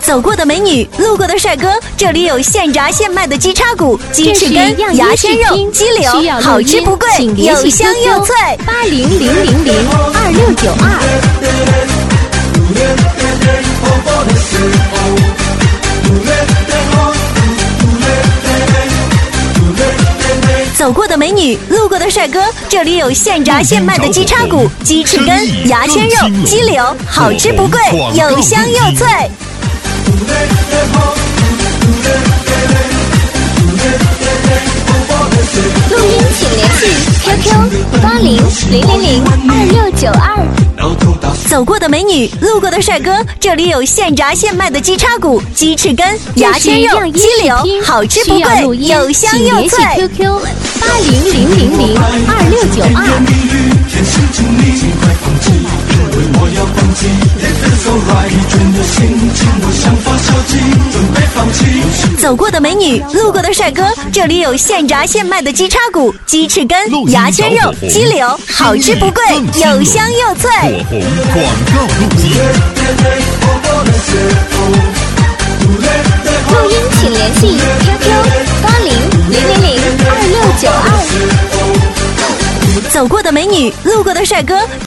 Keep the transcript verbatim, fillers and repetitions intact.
走过的美女，路过的帅哥，这里有现炸现卖的鸡叉骨、鸡翅根、牙签肉、鸡柳，好吃不贵，又香又脆。 八零零零零二六九二。 走过的美女，路过的帅哥，这里有现炸现卖的鸡叉骨、鸡翅根、牙签肉、鸡柳，好吃不贵，又香又脆。 录音请联系 Q Q 八零零零零二六九二。 走过的美女，路过的帅哥，这里有现炸现卖的鸡叉骨、鸡翅根、牙签肉、鸡柳，好吃不贵，又香又脆。 Q Q 八零零零零二六九二。 走过的美女，路过的帅哥，这里有现炸现卖的鸡叉骨、鸡翅根、牙签肉、鸡柳，好吃不贵，又香又脆。 火红广告录音。 录音请联系 Q Q 八零零零零二六九二。 走过的美女，路过的帅哥。